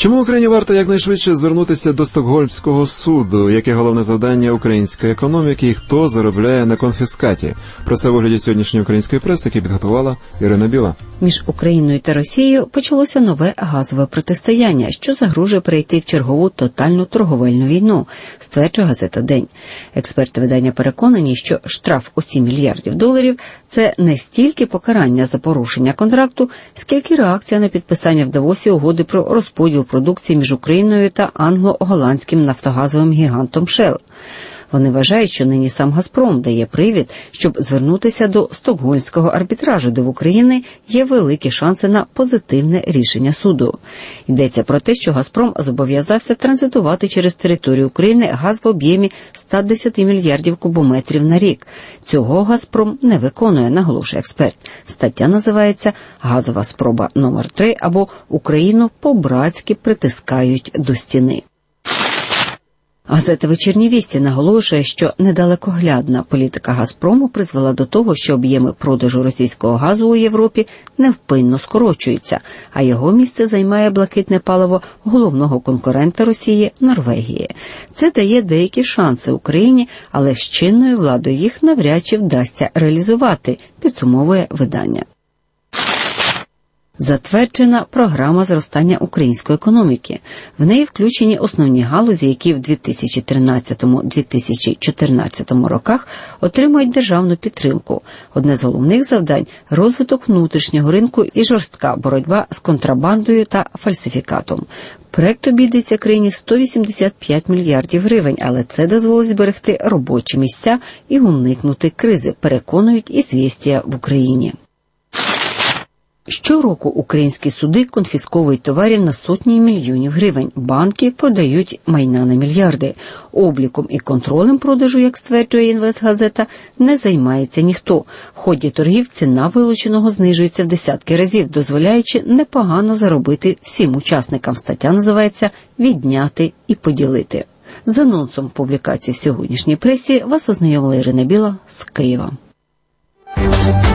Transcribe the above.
Чому Україні варто якнайшвидше звернутися до Стокгольмського суду? Яке головне завдання української економіки і хто заробляє на конфіскаті? Про це в огляді сьогоднішньої української преси, яку підготувала Ірина Біла. Між Україною та Росією почалося нове газове протистояння, що загрожує перейти в чергову тотальну торговельну війну, стверджує газета «День». Експерти видання переконані, що штраф у $7 мільярдів – це не стільки покарання за порушення контракту, скільки реакція на підписання в Давосі угоди про розподіл продукції між Україною та англо-голландським нафтогазовим гігантом Shell. Вони вважають, що нині сам «Газпром» дає привід, щоб звернутися до Стокгольмського арбітражу, де в Україні є великі шанси на позитивне рішення суду. Йдеться про те, що «Газпром» зобов'язався транзитувати через територію України газ в об'ємі 110 мільярдів кубометрів на рік. Цього «Газпром» не виконує, наголошує експерт. Стаття називається «Газова спроба номер 3» або «Україну по-братськи притискають до стіни». Газета «Вечірні вісті» наголошує, що недалекоглядна політика «Газпрому» призвела до того, що об'єми продажу російського газу у Європі невпинно скорочуються, а його місце займає блакитне паливо головного конкурента Росії – Норвегії. Це дає деякі шанси Україні, але з чинною владою їх навряд чи вдасться реалізувати, підсумовує видання. Затверджена програма зростання української економіки. В неї включені основні галузі, які в 2013-2014 роках отримують державну підтримку. Одне з головних завдань – розвиток внутрішнього ринку і жорстка боротьба з контрабандою та фальсифікатом. Проект обійдеться країні в 185 мільярдів гривень, але це дозволить зберегти робочі місця і уникнути кризи, переконують «Ізвєстія» в Україні. Щороку українські суди конфісковують товарів на сотні мільйонів гривень. Банки продають майна на мільярди. Обліком і контролем продажу, як стверджує «Інвестгазета», не займається ніхто. В ході торгів ціна вилученого знижується в десятки разів, дозволяючи непогано заробити всім учасникам. Стаття називається «Відняти і поділити». З анонсом публікації в сьогоднішній пресі вас ознайомила Ірина Біла з Києва.